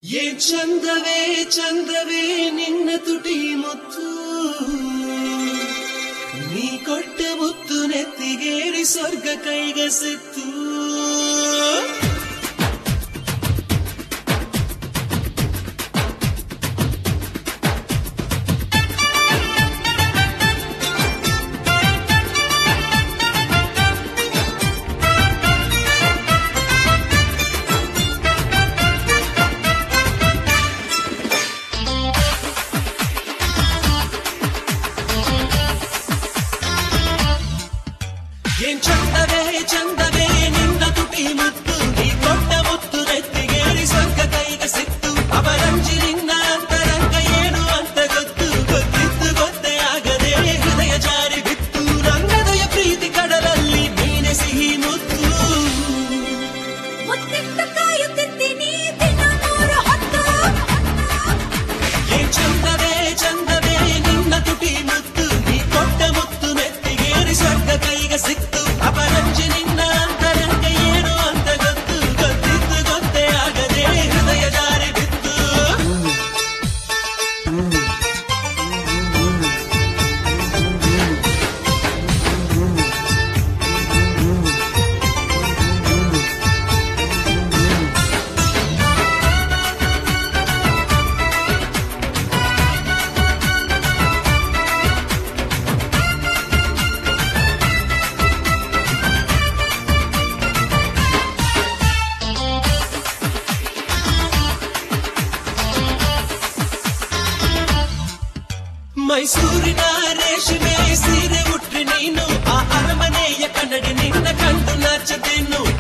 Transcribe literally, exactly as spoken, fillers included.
ये चंदवे चंदवे निन्न तुटी मुत्तु नी कोट्टे मुत्तु नेत्तिगेरि स्वर्ग कैगे सित्तु चंदवे चंदवे निन्न तुटी मुत्तु नी कोट्टे मुत्तु नेत्तिगेरि स्वर्ग कैगे सित्तु अवरंजि निन्न अंतರಂಗ ಏನು ಅಂತ ಗೊತ್ತು ಗೊತ್ತಿತ್ತು ಗೊತ್ತೇ ಆಗದೆ ಹೃದಯ ಜಾರಿ ಬಿತ್ತು ರಂಗದಯ ಪ್ರೀತಿ ಕಡಲಲ್ಲಿ ನೀನೆ ಸಿಹಿ ಮುತ್ತು ಮುತ್ತಿಟ್ಟು ಕಾಯುತ್ತಿದ್ದೀನಿ ದಿನ ಮೂರು ಹೊತ್ತು ಏ ಚಂದವೆ ಚಂದವೆ ನಿನ್ನ ತುಟಿ ಮುತ್ತು ನಿ ಕೊಟ್ಟ ಮುತ್ತು ನೆತ್ತಿಗೇರಿ ಸ್ವರ್ಗ ಕೈಗೆ ಸಿಕ್ತು ಅಪರಂಜಿ ನಿನ್ನ ಅಂತರಂಗ ಏನು ಅಂತ ಗೊತ್ತು ಗೊತ್ತಿತ್ತು ಗೊತ್ತೇ ಆಗದೆ ಹೃದಯ ಜಾರಿ ಬಿತ್ತು ಮೈಸೂರಿನ ರೇಷ್ಮೆ ಸೀರೆ ಉಟ್ರಿ ನೀನು ಆ ಅರಮನೆಯ ಕನ್ನಡಿ ನಿನ್ನ ಕಂಡು ನಾಚದೇನು